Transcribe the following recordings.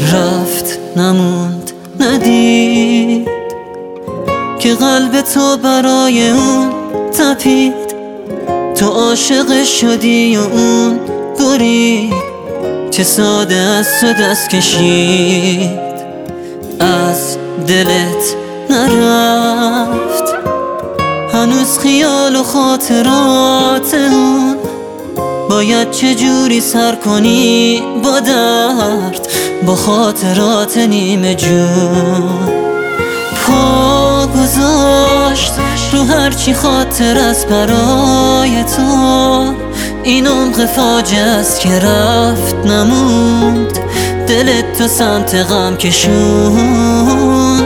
رفت نموند ندید که قلب تو برای اون تپید. تو عاشق شدی و اون برید، چه ساده از تو دست کشید، از دلت نرفت هنوز خیال و خاطرات اون. باید چجوری سر کنی با درد، با خاطرات نیمه جون. پا گذاشت رو هرچی خاطر است برای تو، این عمق فاجعه است که رفت نموند، دلت تو سمت غم کشوند.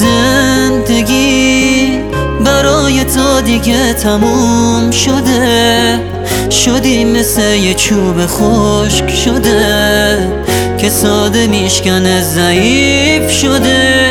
زندگی برای تو دیگه تموم شده، شدی مثل یه چوب خشک شده که ساده میشکنه ضعیف شده.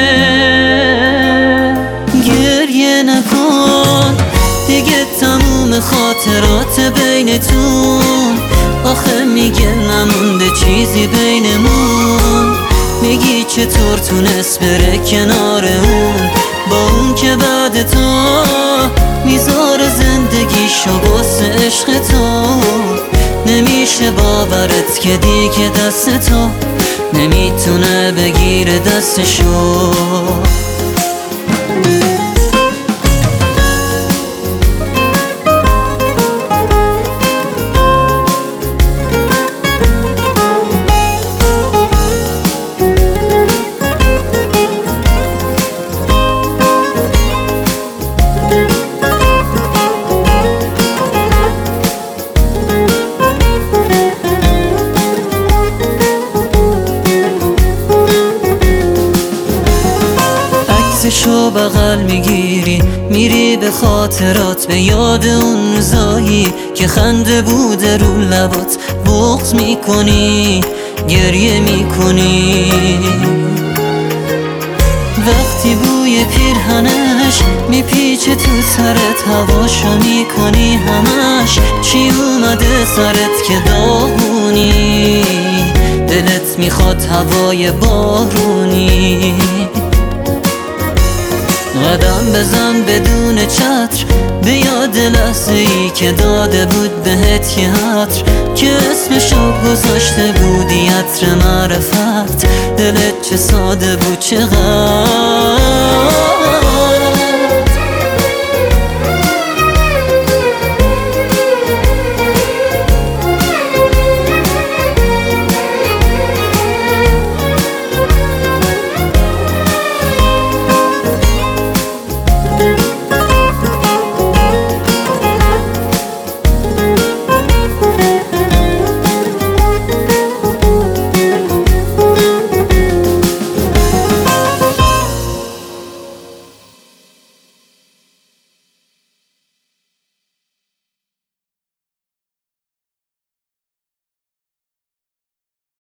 گریه نکن دیگه تموم خاطرات بینتون، آخه میگه نمونده چیزی بینمون. میگی چطور تونست بره کنار اون، با اون که بعد تو میذاره زندگیشو واسه عشق تو. نمیشه باورت که دیگه دست تو نمیتونه بگیره دستشو. عکسشو بغل میگیری میری به خاطرات، به یاد اون روزایی که خنده بوده رو لبات. بغض میکنی گریه میکنی وقتی بوی پیرهنش میپیچه تو سرت، هواشو میکنی همش. چی اومده سرت که داغونی، دلت میخواد هوای بارونی. قدم بزن بدون چتر به یاد لحظه ای که داده بود بهت یه عطر، که اسمشو گذاشته بودی عطر معرفت. دلت چه ساده بود چقدر